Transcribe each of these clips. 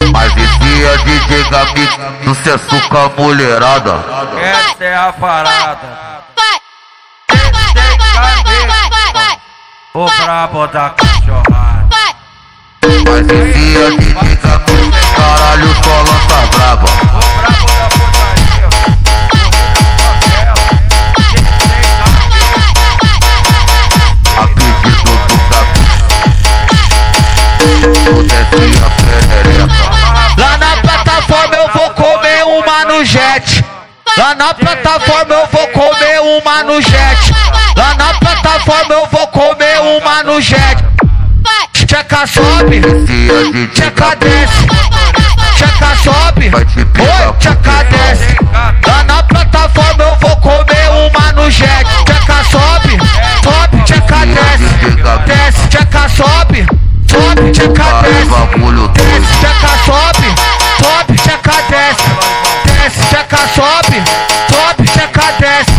Mas esse é DJ Gabi, sucesso com a mulherada. Essa é a parada. O brabo da cachorrada. Mas esse é DJ Gabi, caralho, só lança braba. O brabo da putaria. Acredito do Gabi, tu desce a perereca. Lá na plataforma eu vou comer uma no jet. Lá na plataforma eu vou comer uma no jet. Lá na plataforma eu vou comer uma no jet. Tcheca sobe, tcheca desce. Tcheca sobe, oi, tcheca desce. Lá na plataforma eu vou comer uma no jet. Tcheca sobe, sobe, tcheca desce. Desce, tcheca sobe, sobe, tcheca desce. Desce, tcheca sobe, sobe, tcheca desce. Desce, tcheca sobe, sobe, tcheca desce.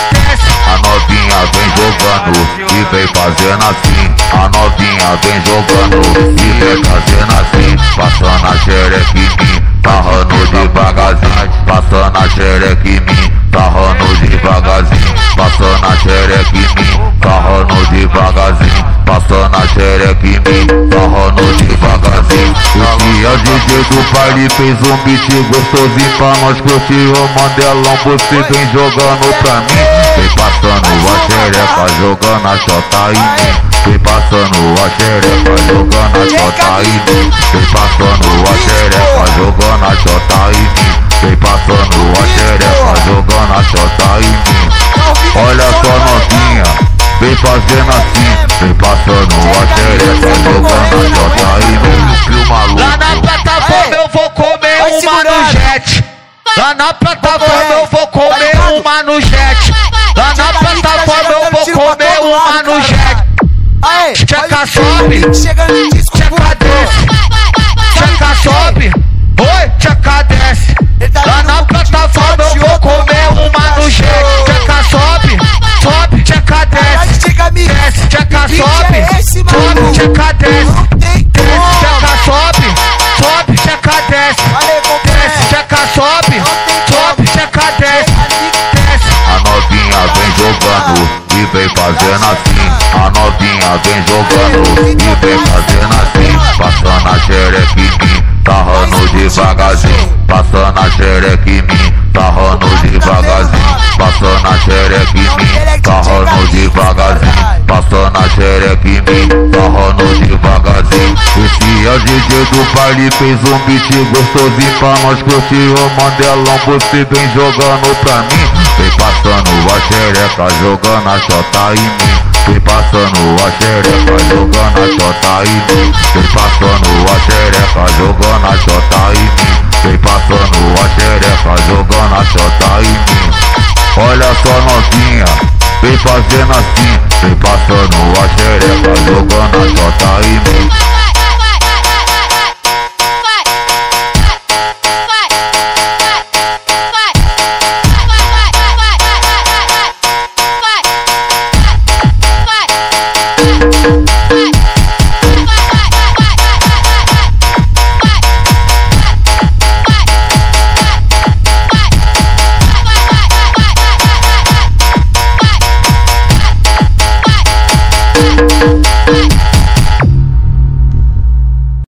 A novinha vem jogando e vem fazendo assim. A novinha vem jogando e vem fazendo assim. Passando a xereca em mim, sarrando devagarzinho. Passando a xereca em mim, sarrando devagarzinho. Passando a xereca em mim, sarrando devagarzinho. Passando a xereca em mim, sarrando devagarzinho. Esse é o DJ do baile, fez um beat gostosinho pra nós curtir. Ô Mandelão, você vem jogando pra mim. Vem passando a xereca, jogando a chota em mim. Vem passando a xereca, jogando a chota em mim. Vem passando a xereca, jogando a chota em mim. Vem passando a xereca, jogando a chota em mim. Olha só novinha, vem fazendo assim. Vem passando a xereca, jogando a chota em mim. Que maluco. Lá na plataforma eu vou comer uma no jet. Lá na plataforma eu vou comer uma no jet. Lá na plataforma eu vou comer uma no jet. Tcheca sobe, tcheca desce. Tcheca sobe, oi, tcheca desce. Lá na plataforma eu vou comer uma no jet. Tcheca sobe, sobe, tcheca desce. Desce, tcheca sobe, sobe, tcheca desce. Desce, tcheca sobe, sobe, tcheca desce. Desce, tcheca sobe, sobe, tcheca desce. A novinha vem jogando e vem fazendo assim. A novinha vem jogando e vem fazendo assim. Passando a xereca em mim, sarrando devagarzinho. Passando a xereca em mim, sarrando devagarzinho. Passando a xereca em mim, sarrando devagarzinho. Passando a xereca em mim, sarrando devagarzinho. Esse é o DJ do baile, fez um beat gostosinho pra nós curtir. Ô Mandelão, você vem jogando pra mim. Vem passando a xereca, jogando a chota em mim. Vem passando a xereca, jogando a chota em mim. Vem passando a xereca, jogando a chota em mim. Vem passando a xereca, jogando a chota em mim. Olha só novinha, vem fazendo assim. Vem passando a xereca, jogando a chota em mim.